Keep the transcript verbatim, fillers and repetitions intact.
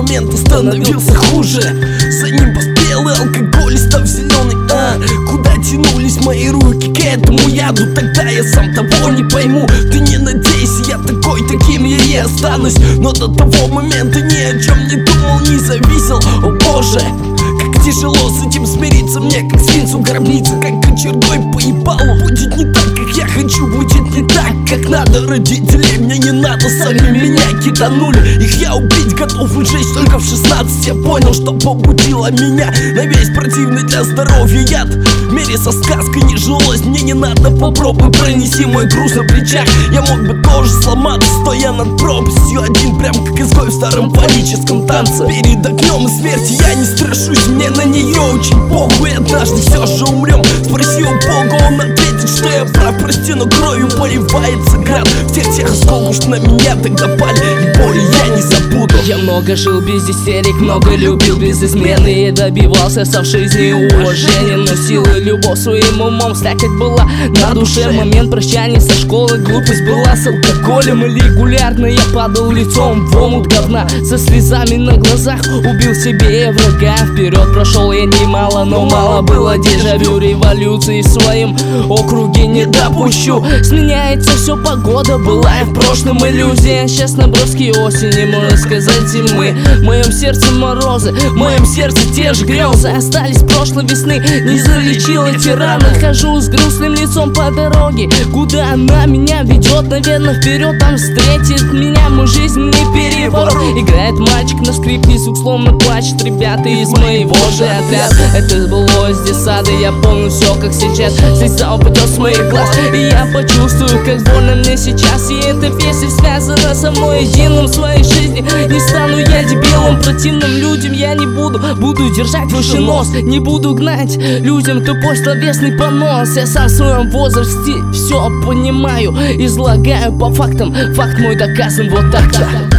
момента становился хуже. За ним поспел и алкоголь, став зеленый, а куда тянулись мои руки к этому яду? Тогда я сам того не пойму. Ты не надейся, я такой, таким я и останусь. Но до того момента ни о чем не думал, не зависел. О боже, как тяжело с этим смириться мне, как свинцу гробница, как кочергой поебалу. Будет не так, как я хочу, будет не так, как надо. Родителей мне не надо, сами меня киданули. Их я убить готов и жечь только в шестнадцать. Я понял, что побудило меня на весь противный для здоровья яд. В мире со сказкой не жилось, мне не надо. Попробуй пронеси мой груз на плечах. Я мог бы тоже сломаться, стоя над пропастью, один прям как изгой в старом паническом танце. Перед огнем и смерти я не страшусь, мне на нее очень похуй. Однажды все же умрем, спроси у Бога, он ответит, что я прав. Прости, но кровью поливается град. В тех тех осколков, что на меня тогда пали, и боли я не забуду. Я много жил без истерик, много любил без измены, и добивался со в жизни уважения. Но силы любовь своим умом стакать была на душе. Момент прощания со школы, глупость была с алкоголем. И регулярно я падал лицом в омут говна, со слезами на глазах убил себе врага. Вперед прошел я немало, но мало было дежавю. Революции в своем округе не допущу. Сменяется все, погода была и в прошлом иллюзия. Сейчас наброски осени, можно сказать, зимы. В моем сердце морозы, в моем сердце те же грезы остались прошлой весны. Не залечил эти раны, хожу с грустным лицом по дороге. Куда она меня ведет? Наверное, вперед, там встретит меня мой жизненный переворот. Играет мальчик на скрипке, звук словно плачет. Ребята из моего же отряда. Это было из детсада, я помню все как сейчас. Слеза упадет с моих глаз, и я почувствую, как больно мне сейчас. И эта песня связана со мной единым в своей жизни. Не стану я дебилом, противным людям я не буду. Буду держать выше нос, не буду гнать людям тупой словесный понос. Я сам в своем возрасте все понимаю, излагаю по фактам. Факт мой доказан вот так-то.